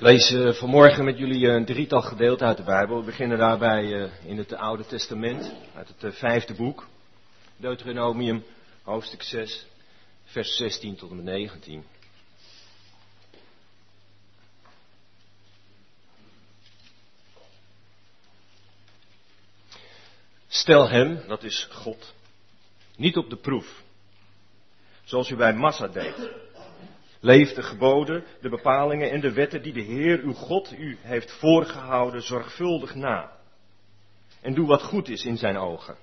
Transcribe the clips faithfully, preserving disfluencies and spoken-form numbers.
Ik lees uh, vanmorgen met jullie een drietal gedeelten uit de Bijbel. We beginnen daarbij uh, in het Oude Testament, uit het uh, vijfde boek. Deuteronomium, hoofdstuk zes, vers zestien tot en met negentien. Stel hem, dat is God, niet op de proef, zoals u bij Massa deed. Leef de geboden, de bepalingen en de wetten die de Heer uw God u heeft voorgehouden zorgvuldig na. En doe wat goed is in zijn ogen.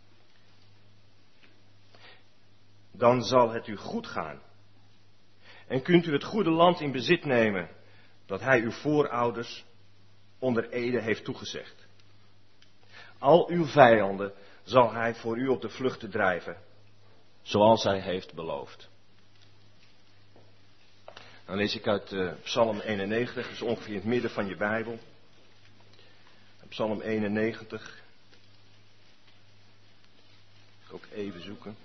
Dan zal het u goed gaan. En kunt u het goede land in bezit nemen dat hij uw voorouders onder ede heeft toegezegd. Al uw vijanden zal hij voor u op de vlucht drijven, zoals hij heeft beloofd. Dan lees ik uit uh, Psalm eenennegentig, dat is ongeveer in het midden van je Bijbel. Psalm eenennegentig. Ik ga ook even zoeken.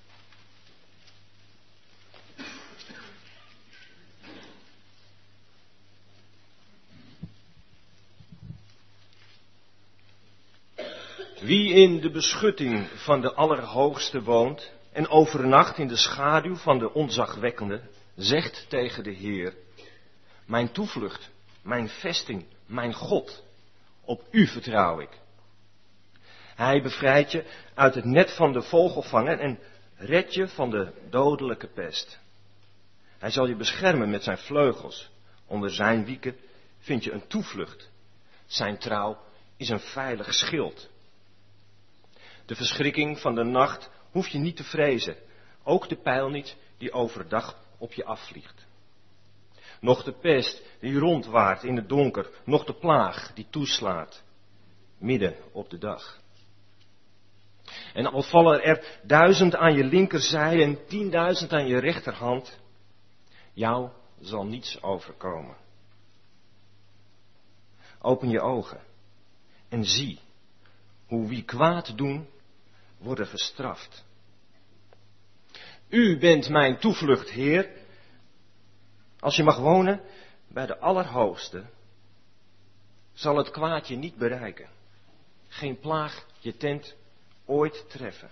Wie in de beschutting van de Allerhoogste woont en overnacht in de schaduw van de Ontzagwekkende, zegt tegen de Heer: mijn toevlucht, mijn vesting, mijn God, op u vertrouw ik. Hij bevrijdt je uit het net van de vogelvanger en redt je van de dodelijke pest. Hij zal je beschermen met zijn vleugels. Onder zijn wieken vind je een toevlucht. Zijn trouw is een veilig schild. De verschrikking van de nacht hoef je niet te vrezen. Ook de pijl niet die overdag op je afvliegt. Nog de pest die rondwaart in het donker, nog de plaag die toeslaat, midden op de dag. En al vallen er duizend aan je linkerzij en tienduizend aan je rechterhand, jou zal niets overkomen. Open je ogen en zie hoe wie kwaad doen, worden gestraft. U bent mijn toevlucht, Heer. Als je mag wonen bij de Allerhoogste, zal het kwaad je niet bereiken. Geen plaag je tent ooit treffen.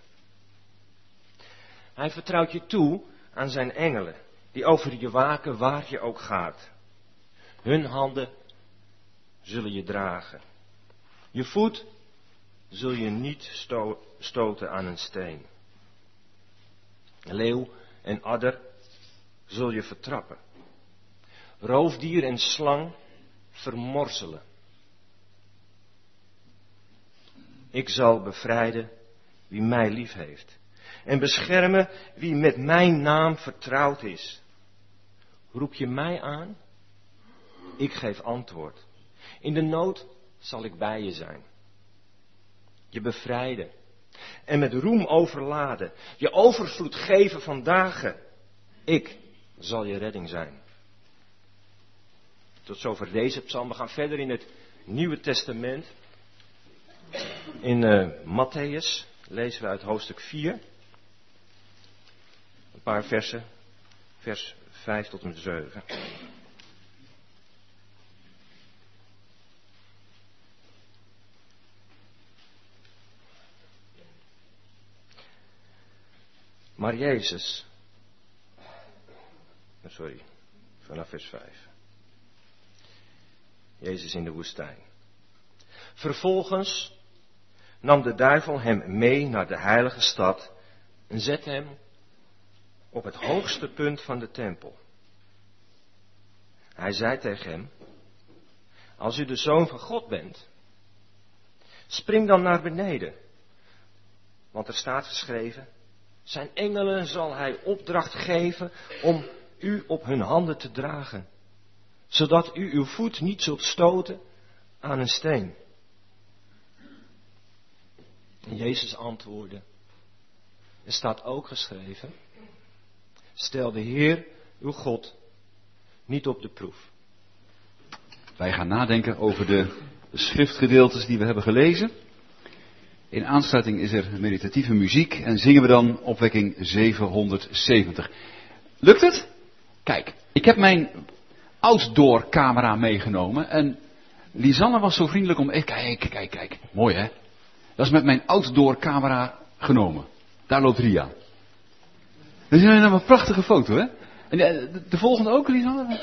Hij vertrouwt je toe aan zijn engelen, die over je waken waar je ook gaat. Hun handen zullen je dragen. Je voet zul je niet sto- stoten aan een steen. Leeuw en adder zul je vertrappen. Roofdier en slang vermorzelen. Ik zal bevrijden wie mij lief heeft. En beschermen wie met mijn naam vertrouwd is. Roep je mij aan? Ik geef antwoord. In de nood zal ik bij je zijn. Je bevrijden. En met roem overladen. Je overvloed geven van dagen. Ik zal je redding zijn. Tot zover deze psalm. We gaan verder in het Nieuwe Testament. In uh, Mattheüs lezen we uit hoofdstuk vier. Een paar versen. Vers vijf tot en met zeven. Maar Jezus, sorry, vanaf vers vijf. Jezus in de woestijn. Vervolgens nam de duivel hem mee naar de heilige stad en zette hem op het hoogste punt van de tempel. Hij zei tegen hem: als u de Zoon van God bent, spring dan naar beneden. Want er staat geschreven: zijn engelen zal hij opdracht geven om u op hun handen te dragen, zodat u uw voet niet zult stoten aan een steen. En Jezus antwoordde: er staat ook geschreven: stel de Heer, uw God, niet op de proef. Wij gaan nadenken over de schriftgedeeltes die we hebben gelezen. In aansluiting is er meditatieve muziek en zingen we dan opwekking zevenhonderdzeventig. Lukt het? Kijk, ik heb mijn outdoor camera meegenomen. En Lisanne was zo vriendelijk om... Kijk, kijk, kijk. Mooi hè. Dat is met mijn outdoor camera genomen. Daar loopt Ria. Dat is een, een prachtige foto hè. En de, de, de volgende ook, Lisanne?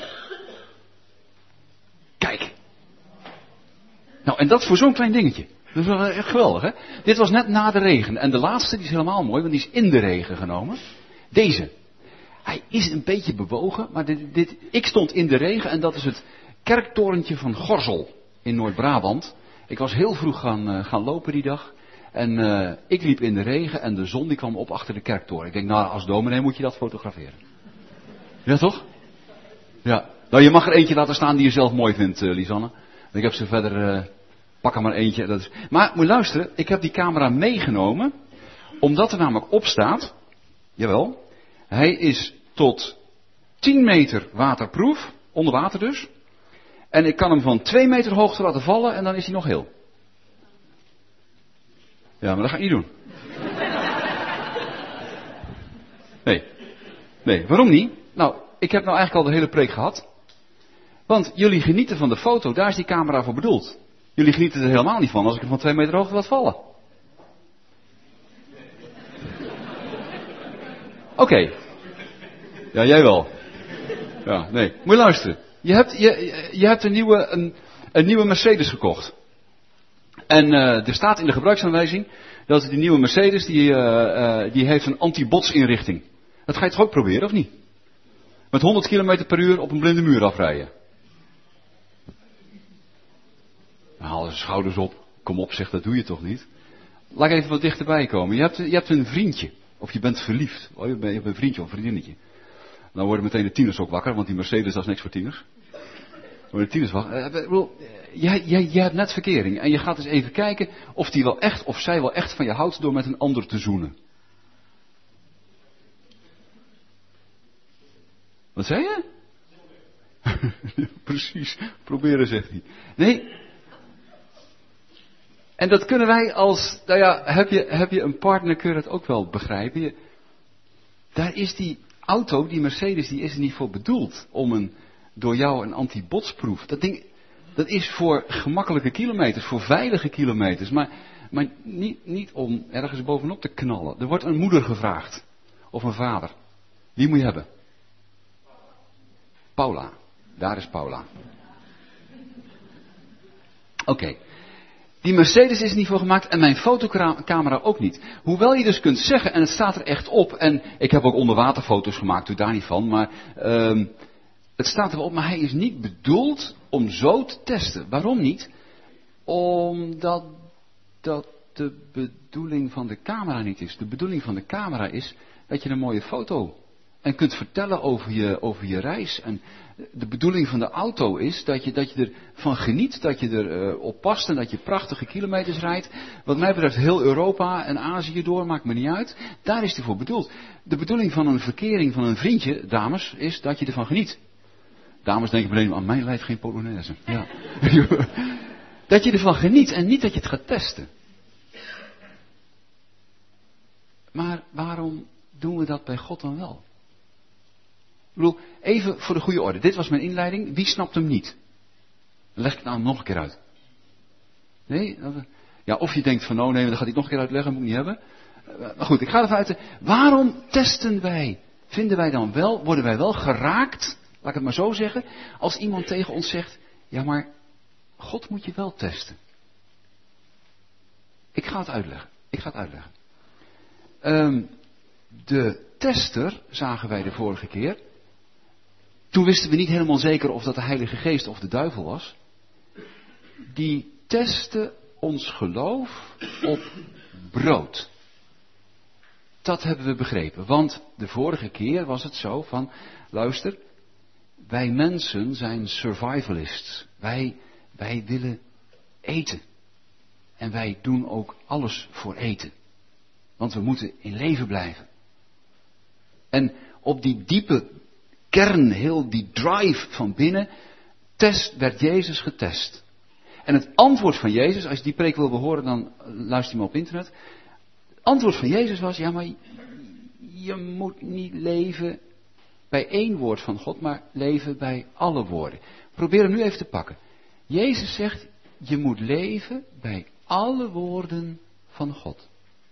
Kijk. Nou, en dat voor zo'n klein dingetje. Dat is wel echt geweldig, hè? Dit was net na de regen. En de laatste, die is helemaal mooi, want die is in de regen genomen. Deze. Hij is een beetje bewogen, maar dit, dit, ik stond in de regen en dat is het kerktorentje van Gorzel in Noord-Brabant. Ik was heel vroeg gaan, uh, gaan lopen die dag. En uh, ik liep in de regen en de zon die kwam op achter de kerktoren. Ik denk, nou, als dominee moet je dat fotograferen. Ja, toch? Ja. Nou, je mag er eentje laten staan die je zelf mooi vindt, uh, Lisanne. Ik heb ze verder... Uh, Pak er maar eentje. Dat is... Maar moet je luisteren, ik heb die camera meegenomen, omdat er namelijk op staat, jawel, hij is tot tien meter waterproof, onder water dus. En ik kan hem van twee meter hoogte laten vallen en dan is hij nog heel. Ja, maar dat ga ik niet doen. Nee. Nee, waarom niet? Nou, ik heb nou eigenlijk al de hele preek gehad. Want jullie genieten van de foto, daar is die camera voor bedoeld. Jullie genieten er helemaal niet van als ik hem van twee meter hoogte laat vallen. Oké. Okay. Ja, jij wel. Ja, nee. Moet je luisteren. Je hebt, je, je hebt een, nieuwe, een, een nieuwe Mercedes gekocht. En uh, er staat in de gebruiksaanwijzing dat die nieuwe Mercedes, die, uh, uh, die heeft een anti-botsinrichting. Dat ga je toch ook proberen, of niet? Met honderd kilometer per uur op een blinde muur afrijden. Haal zijn schouders op. Kom op, zeg, dat doe je toch niet? Laat ik even wat dichterbij komen. Je hebt, je hebt een vriendje. Of je bent verliefd. Oh, je, bent, je hebt een vriendje of een vriendinnetje. Dan worden meteen de tieners ook wakker. Want die Mercedes, dat is niks voor tieners. Dan worden de tieners wakker. Uh, jij, jij, jij hebt net verkering. En je gaat eens even kijken of die wel echt, of zij wel echt van je houdt door met een ander te zoenen. Wat zei je? Precies. Proberen, zegt hij. Nee. En dat kunnen wij als, nou ja, heb je, heb je een partner, kun je dat ook wel begrijpen. Je, daar is die auto, die Mercedes, die is er niet voor bedoeld om een, door jou een anti-botsproef. Dat ding, dat is voor gemakkelijke kilometers, voor veilige kilometers, maar, maar niet, niet om ergens bovenop te knallen. Er wordt een moeder gevraagd, of een vader. Wie moet je hebben? Paula. Daar is Paula. Oké. Okay. Die Mercedes is er niet voor gemaakt en mijn fotocamera ook niet. Hoewel je dus kunt zeggen, en het staat er echt op, en ik heb ook onderwaterfoto's gemaakt, doe daar niet van, maar um, het staat er wel op, maar hij is niet bedoeld om zo te testen. Waarom niet? Omdat dat de bedoeling van de camera niet is. De bedoeling van de camera is dat je een mooie foto en kunt vertellen over je, over je reis. En de bedoeling van de auto is dat je, dat je ervan geniet, dat je erop uh, past en dat je prachtige kilometers rijdt. Wat mij betreft heel Europa en Azië door, maakt me niet uit. Daar is die voor bedoeld. De bedoeling van een verkering van een vriendje, dames, is dat je ervan geniet. Dames denken meteen, aan mijn lijf geen Polonaise. Ja. Dat je ervan geniet en niet dat je het gaat testen. Maar waarom doen we dat bij God dan wel? Ik bedoel, even voor de goede orde. Dit was mijn inleiding. Wie snapt hem niet? Dan leg ik het nou nog een keer uit. Nee? Ja, of je denkt van, nou nee, dan gaat hij het nog een keer uitleggen, moet ik niet hebben. Maar goed, ik ga ervan uit. Waarom testen wij? Vinden wij dan wel, worden wij wel geraakt, laat ik het maar zo zeggen, als iemand tegen ons zegt, ja maar, God moet je wel testen. Ik ga het uitleggen. Ik ga het uitleggen. Um, de tester, zagen wij de vorige keer. Toen wisten we niet helemaal zeker of dat de Heilige Geest of de duivel was. Die testte ons geloof op brood. Dat hebben we begrepen. Want de vorige keer was het zo van, luister, wij mensen zijn survivalists. Wij, wij willen eten. En wij doen ook alles voor eten. Want we moeten in leven blijven. En op die diepe kern, heel die drive van binnen, test, werd Jezus getest. En het antwoord van Jezus, als je die preek wil behoren, dan luister je maar op internet. Het antwoord van Jezus was, ja maar je moet niet leven bij één woord van God, maar leven bij alle woorden. Probeer hem nu even te pakken. Jezus zegt, je moet leven bij alle woorden van God.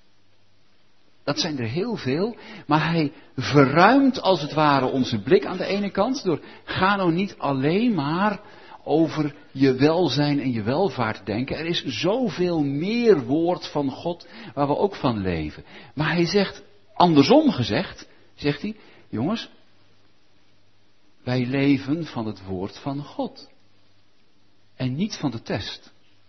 Dat zijn er heel veel, maar hij verruimt als het ware onze blik aan de ene kant door, ga nou niet alleen maar over je welzijn en je welvaart denken. Er is zoveel meer woord van God waar we ook van leven. Maar hij zegt, andersom gezegd, zegt hij, jongens, wij leven van het woord van God. En niet van de test.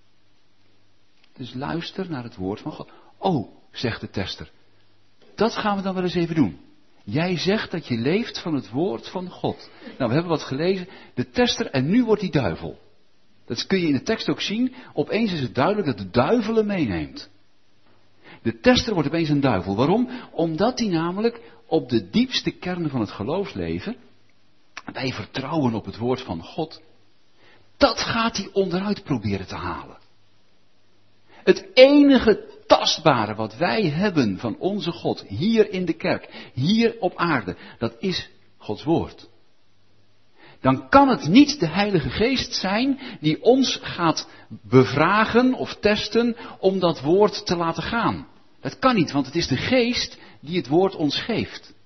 Dus luister naar het woord van God. Oh, zegt de tester. Dat gaan we dan wel eens even doen. Jij zegt dat je leeft van het woord van God. Nou, we hebben wat gelezen. De tester en nu wordt die duivel. Dat kun je in de tekst ook zien. Opeens is het duidelijk dat de duivel hem meeneemt. De tester wordt opeens een duivel. Waarom? Omdat hij namelijk op de diepste kern van het geloofsleven, wij vertrouwen op het woord van God, dat gaat hij onderuit proberen te halen. Het enige tastbare wat wij hebben van onze God, hier in de kerk, hier op aarde, dat is Gods woord. Dan kan het niet de Heilige Geest zijn die ons gaat bevragen of testen om dat woord te laten gaan. Dat kan niet, want het is de Geest die het woord ons geeft.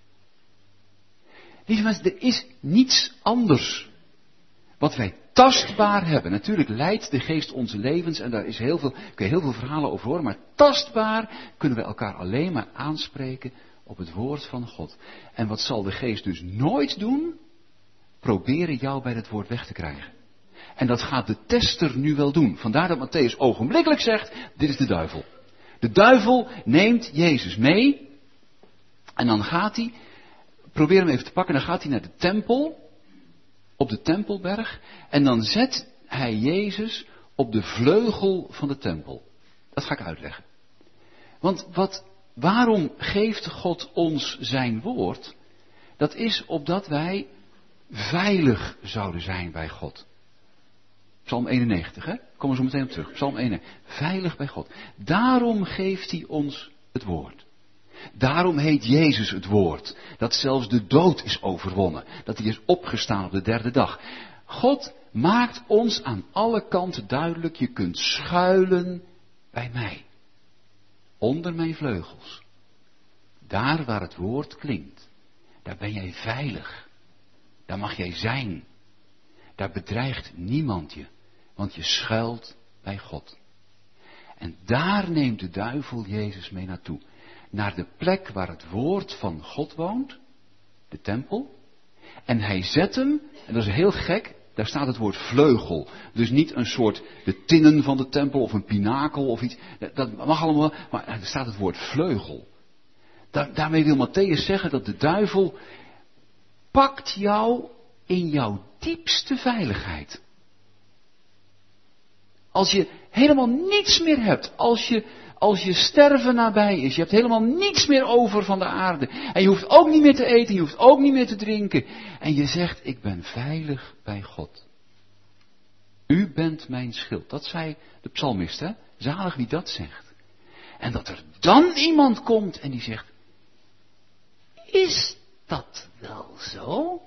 Lieve mensen, er is niets anders wat wij tastbaar hebben. Natuurlijk leidt de Geest onze levens en daar is heel veel, kun je heel veel verhalen over horen. Maar tastbaar kunnen we elkaar alleen maar aanspreken op het woord van God. En wat zal de Geest dus nooit doen? Proberen jou bij dat woord weg te krijgen. En dat gaat de tester nu wel doen. Vandaar dat Matthäus ogenblikkelijk zegt, dit is de duivel. De duivel neemt Jezus mee. En dan gaat hij, probeer hem even te pakken, dan gaat hij naar de tempel. Op de Tempelberg. En dan zet hij Jezus op de vleugel van de tempel. Dat ga ik uitleggen. Want wat, waarom geeft God ons zijn woord? Dat is opdat wij veilig zouden zijn bij God. Psalm eenennegentig, hè? Komen we zo meteen op terug. Psalm eenennegentig. Veilig bij God. Daarom geeft hij ons het woord. Daarom heet Jezus het woord. Dat zelfs de dood is overwonnen. Dat hij is opgestaan op de derde dag. God maakt ons aan alle kanten duidelijk. Je kunt schuilen bij mij. Onder mijn vleugels. Daar waar het woord klinkt. Daar ben jij veilig. Daar mag jij zijn. Daar bedreigt niemand je. Want je schuilt bij God. En daar neemt de duivel Jezus mee naartoe. Naar de plek waar het woord van God woont. De tempel. En hij zet hem, en dat is heel gek, daar staat het woord vleugel. Dus niet een soort de tinnen van de tempel of een pinakel of iets. Dat mag allemaal, maar er staat het woord vleugel. Daar, daarmee wil Matthäus zeggen dat de duivel pakt jou in jouw diepste veiligheid. Als je helemaal niets meer hebt, als je, als je sterven nabij is, je hebt helemaal niets meer over van de aarde. En je hoeft ook niet meer te eten, je hoeft ook niet meer te drinken. En je zegt, ik ben veilig bij God. U bent mijn schild. Dat zei de psalmist, hè? Zalig wie dat zegt. En dat er dan iemand komt en die zegt, is dat wel zo?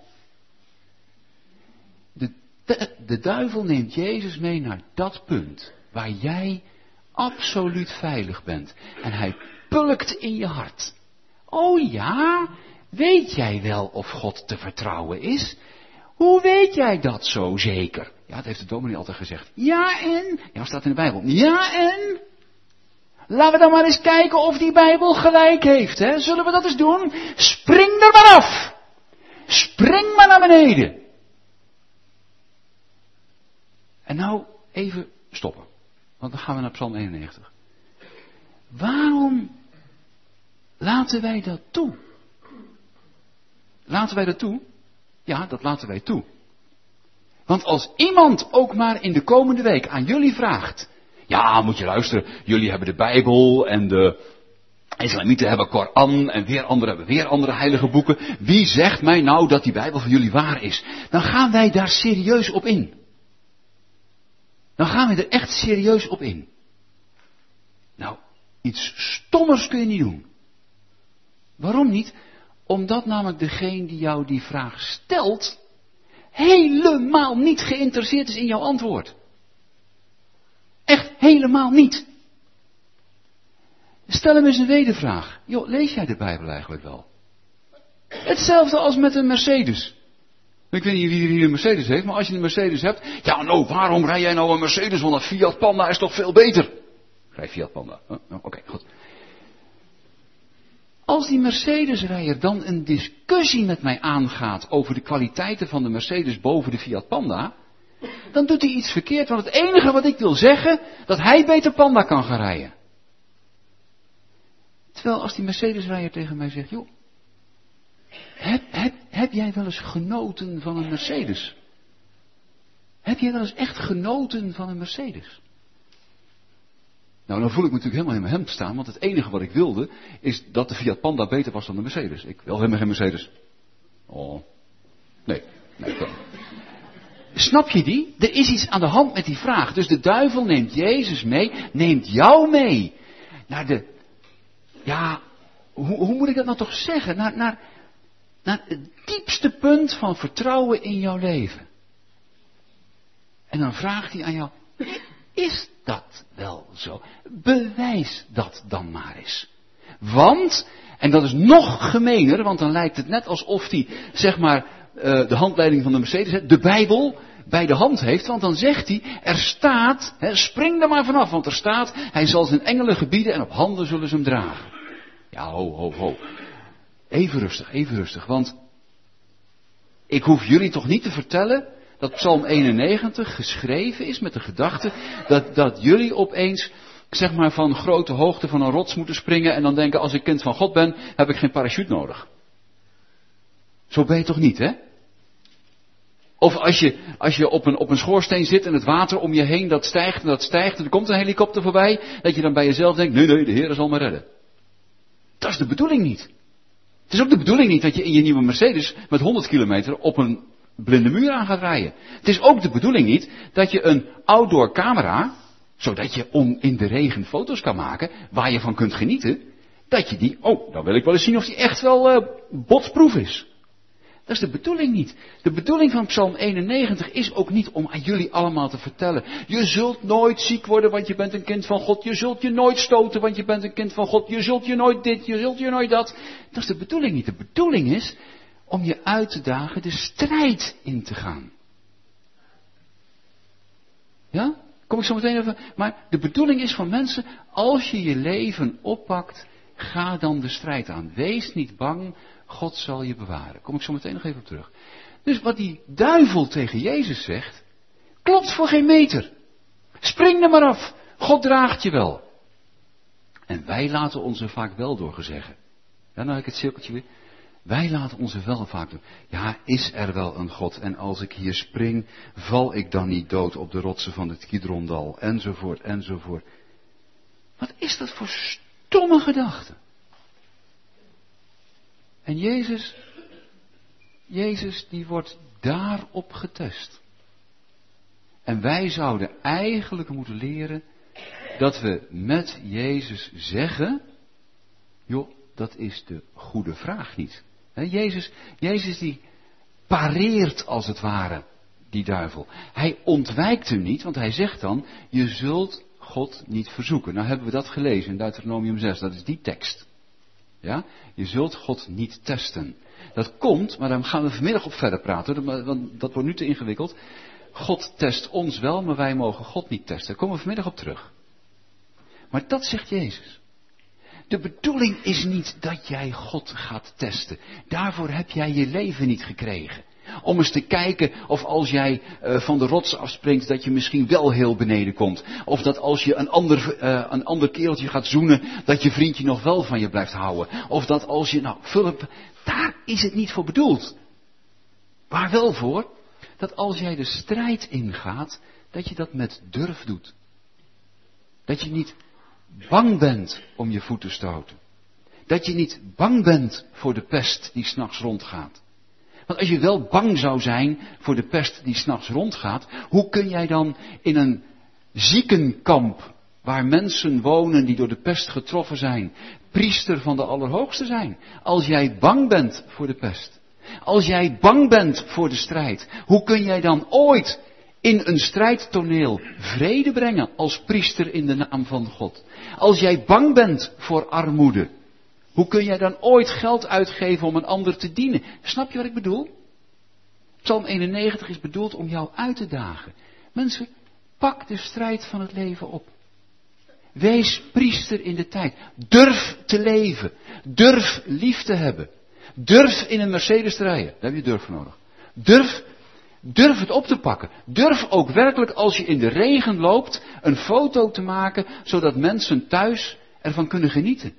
De, de, de duivel neemt Jezus mee naar dat punt waar jij absoluut veilig bent. En hij pulkt in je hart. Oh ja, weet jij wel of God te vertrouwen is? Hoe weet jij dat zo zeker? Ja, dat heeft de dominee altijd gezegd. Ja en? Ja, staat in de Bijbel. Ja en? Laten we dan maar eens kijken of die Bijbel gelijk heeft. Hè? Zullen we dat eens doen? Spring er maar af. Spring maar naar beneden. En nou even stoppen. Want dan gaan we naar Psalm eenennegentig. Waarom laten wij dat toe? Laten wij dat toe? Ja, dat laten wij toe. Want als iemand ook maar in de komende week aan jullie vraagt. Ja, moet je luisteren. Jullie hebben de Bijbel en de Islamieten hebben Koran en weer anderen hebben weer andere heilige boeken. Wie zegt mij nou dat die Bijbel van jullie waar is? Dan gaan wij daar serieus op in. Dan gaan we er echt serieus op in. Nou, iets stommers kun je niet doen. Waarom niet? Omdat namelijk degene die jou die vraag stelt, helemaal niet geïnteresseerd is in jouw antwoord. Echt helemaal niet. Stel hem eens een wedervraag. Joh, lees jij de Bijbel eigenlijk wel? Hetzelfde als met een Mercedes. Ik weet niet wie hier een Mercedes heeft, maar als je een Mercedes hebt... Ja, nou, waarom rij jij nou een Mercedes? Want een Fiat Panda is toch veel beter? Rij Fiat Panda. Oh, oh, Oké, okay, goed. Als die Mercedes-rijder dan een discussie met mij aangaat over de kwaliteiten van de Mercedes boven de Fiat Panda, dan doet hij iets verkeerd, want het enige wat ik wil zeggen, dat hij beter Panda kan gaan rijden. Terwijl als die Mercedes-rijder tegen mij zegt, joh, heb, heb, heb jij wel eens genoten van een Mercedes? Heb jij wel eens echt genoten van een Mercedes? Nou, dan voel ik me natuurlijk helemaal in mijn hemd staan, want het enige wat ik wilde, is dat de Fiat Panda beter was dan de Mercedes. Ik wil helemaal geen Mercedes. Oh, nee, nee. nee. Snap je die? Er is iets aan de hand met die vraag. Dus de duivel neemt Jezus mee, neemt jou mee naar de, ja, hoe, hoe moet ik dat nou toch zeggen? Naar, naar, naar het diepste punt van vertrouwen in jouw leven. En dan vraagt hij aan jou, is dat wel zo? Bewijs dat dan maar eens. Want, en dat is nog gemener, want dan lijkt het net alsof hij, zeg maar, uh, de handleiding van de Mercedes, de Bijbel, bij de hand heeft. Want dan zegt hij, er staat, hè, spring er maar vanaf, want er staat, hij zal zijn engelen gebieden en op handen zullen ze hem dragen. Ja, ho, ho, ho. Even rustig, even rustig, want ik hoef jullie toch niet te vertellen dat Psalm eenennegentig geschreven is met de gedachte dat, dat jullie opeens, zeg maar, van grote hoogte van een rots moeten springen en dan denken, als ik kind van God ben, heb ik geen parachute nodig. Zo ben je toch niet, hè? Of als je, als je op een, op een schoorsteen zit en het water om je heen, dat stijgt en dat stijgt en er komt een helikopter voorbij, dat je dan bij jezelf denkt, nee, nee, de Heer zal me redden. Dat is de bedoeling niet. Het is ook de bedoeling niet dat je in je nieuwe Mercedes met honderd kilometer op een blinde muur aan gaat rijden. Het is ook de bedoeling niet dat je een outdoor camera, zodat je om in de regen foto's kan maken, waar je van kunt genieten, dat je die, oh, dan wil ik wel eens zien of die echt wel uh, botsproef is. Dat is de bedoeling niet. De bedoeling van Psalm eenennegentig is ook niet om aan jullie allemaal te vertellen, je zult nooit ziek worden, want je bent een kind van God. Je zult je nooit stoten, want je bent een kind van God. Je zult je nooit dit, je zult je nooit dat. Dat is de bedoeling niet. De bedoeling is om je uit te dagen de strijd in te gaan. Ja? Kom ik zo meteen even. Maar de bedoeling is van mensen, als je je leven oppakt, ga dan de strijd aan. Wees niet bang, God zal je bewaren. Kom ik zo meteen nog even op terug. Dus wat die duivel tegen Jezus zegt, klopt voor geen meter. Spring er maar af, God draagt je wel. En wij laten ons er vaak wel door gezeggen. Ja, nou heb ik het cirkeltje weer. Wij laten ons er wel vaak doen. Ja, is er wel een God? En als ik hier spring, val ik dan niet dood op de rotsen van het Kidrondal? Enzovoort, enzovoort. Wat is dat voor stomme gedachte? En Jezus, Jezus die wordt daarop getest. En wij zouden eigenlijk moeten leren dat we met Jezus zeggen, joh, dat is de goede vraag niet. He, Jezus, Jezus die pareert als het ware die duivel. Hij ontwijkt hem niet, want hij zegt dan, je zult God niet verzoeken. Nou hebben we dat gelezen in Deuteronomium zes, dat is die tekst. Ja, je zult God niet testen. Dat komt, maar daar gaan we vanmiddag op verder praten, want dat wordt nu te ingewikkeld. God test ons wel, maar wij mogen God niet testen. Daar komen we vanmiddag op terug. Maar dat zegt Jezus. De bedoeling is niet dat jij God gaat testen. Daarvoor heb jij je leven niet gekregen. Om eens te kijken of als jij uh, van de rots afspringt, dat je misschien wel heel beneden komt. Of dat als je een ander, uh, een ander kereltje gaat zoenen, dat je vriendje nog wel van je blijft houden. Of dat als je, nou, Philip, daar is het niet voor bedoeld. Waar wel voor? Dat als jij de strijd ingaat, dat je dat met durf doet. Dat je niet bang bent om je voet te stoten. Dat je niet bang bent voor de pest die 's nachts rondgaat. Want als je wel bang zou zijn voor de pest die 's nachts rondgaat, hoe kun jij dan in een ziekenkamp, waar mensen wonen die door de pest getroffen zijn, priester van de Allerhoogste zijn? Als jij bang bent voor de pest. Als jij bang bent voor de strijd. Hoe kun jij dan ooit in een strijdtoneel vrede brengen als priester in de naam van God? Als jij bang bent voor armoede. Hoe kun jij dan ooit geld uitgeven om een ander te dienen? Snap je wat ik bedoel? Psalm eenennegentig is bedoeld om jou uit te dagen. Mensen, pak de strijd van het leven op. Wees priester in de tijd. Durf te leven. Durf lief te hebben. Durf in een Mercedes te rijden. Daar heb je durf voor nodig. Durf, durf het op te pakken. Durf ook werkelijk als je in de regen loopt een foto te maken, zodat mensen thuis ervan kunnen genieten.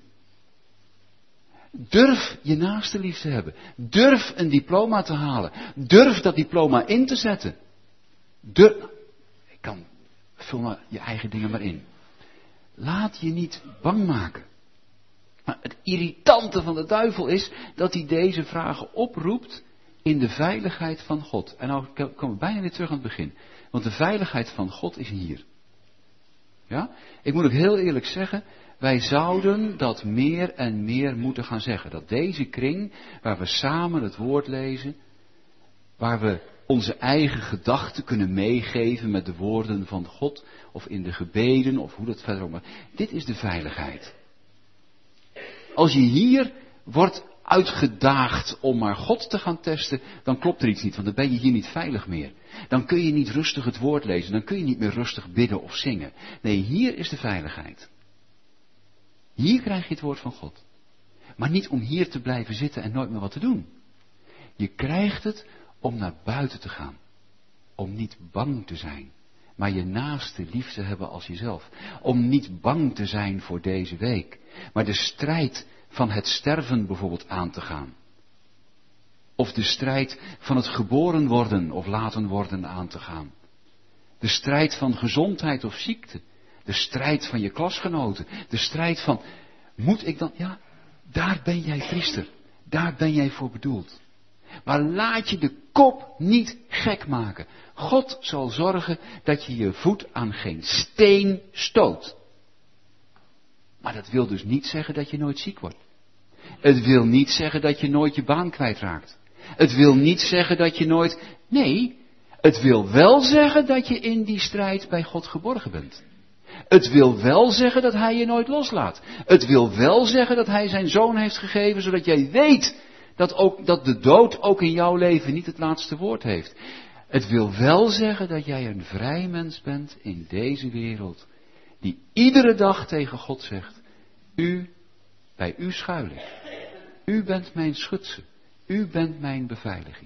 Durf je naaste lief te hebben. Durf een diploma te halen. Durf dat diploma in te zetten. Durf, ik kan, vul maar je eigen dingen maar in. Laat je niet bang maken. Maar het irritante van de duivel is dat hij deze vragen oproept in de veiligheid van God. En nou komen we bijna weer terug aan het begin. Want de veiligheid van God is hier. Ja? Ik moet ook heel eerlijk zeggen, wij zouden dat meer en meer moeten gaan zeggen. Dat deze kring, waar we samen het woord lezen, waar we onze eigen gedachten kunnen meegeven met de woorden van God, of in de gebeden, of hoe dat verder ook maar. Dit is de veiligheid. Als je hier wordt uitgedaagd om maar God te gaan testen, dan klopt er iets niet, want dan ben je hier niet veilig meer. Dan kun je niet rustig het woord lezen, dan kun je niet meer rustig bidden of zingen. Nee, hier is de veiligheid. Hier krijg je het woord van God. Maar niet om hier te blijven zitten en nooit meer wat te doen. Je krijgt het om naar buiten te gaan. Om niet bang te zijn, maar je naaste lief te hebben als jezelf. Om niet bang te zijn voor deze week, maar de strijd van het sterven bijvoorbeeld aan te gaan. Of de strijd van het geboren worden of laten worden aan te gaan. De strijd van gezondheid of ziekte. De strijd van je klasgenoten. De strijd van, moet ik dan, ja, daar ben jij priester. Daar ben jij voor bedoeld. Maar laat je de kop niet gek maken. God zal zorgen dat je je voet aan geen steen stoot. Maar dat wil dus niet zeggen dat je nooit ziek wordt. Het wil niet zeggen dat je nooit je baan kwijtraakt. Het wil niet zeggen dat je nooit, nee, het wil wel zeggen dat je in die strijd bij God geborgen bent. Het wil wel zeggen dat hij je nooit loslaat. Het wil wel zeggen dat hij zijn zoon heeft gegeven, zodat jij weet dat, ook, dat de dood ook in jouw leven niet het laatste woord heeft. Het wil wel zeggen dat jij een vrij mens bent in deze wereld, die iedere dag tegen God zegt, u, bij u schuil ik. U bent mijn schutse. U bent mijn beveiliging.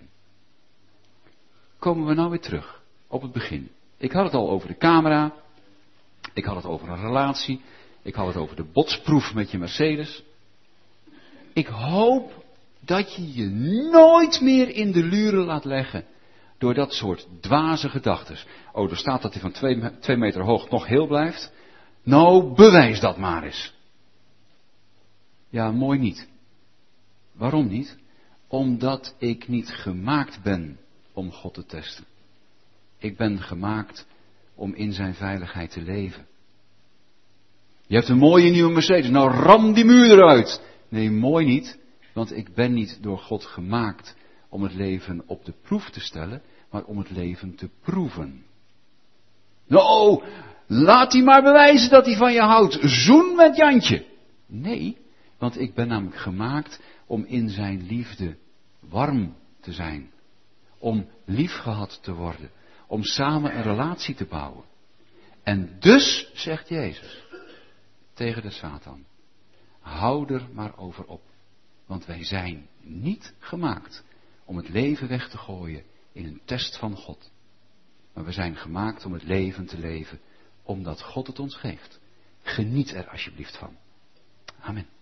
Komen we nou weer terug op het begin. Ik had het al over de camera. Ik had het over een relatie. Ik had het over de botsproef met je Mercedes. Ik hoop dat je je nooit meer in de luren laat leggen door dat soort dwaze gedachten. Oh, er staat dat hij van twee, twee meter hoog nog heel blijft. Nou, bewijs dat maar eens. Ja, mooi niet. Waarom niet? Omdat ik niet gemaakt ben om God te testen. Ik ben gemaakt om in zijn veiligheid te leven. Je hebt een mooie nieuwe Mercedes, nou ram die muur eruit. Nee, mooi niet, want ik ben niet door God gemaakt om het leven op de proef te stellen, maar om het leven te proeven. Nou, laat hij maar bewijzen dat hij van je houdt. Zoen met Jantje. Nee, want ik ben namelijk gemaakt om in zijn liefde warm te zijn. Om liefgehad te worden. Om samen een relatie te bouwen. En dus, zegt Jezus tegen de Satan, hou er maar over op. Want wij zijn niet gemaakt om het leven weg te gooien in een test van God. Maar we zijn gemaakt om het leven te leven, omdat God het ons geeft. Geniet er alsjeblieft van. Amen.